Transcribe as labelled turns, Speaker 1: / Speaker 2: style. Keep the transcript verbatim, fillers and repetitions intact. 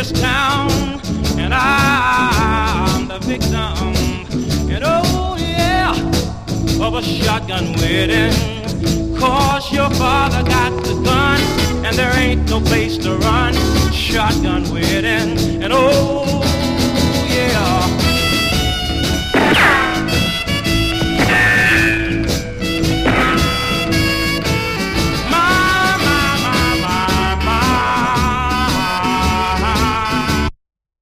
Speaker 1: this town, and I'm the victim. And oh yeah, of a shotgun wedding. 'Cause your father got the gun, and there ain't no place to run. Shotgun wedding, and oh yeah.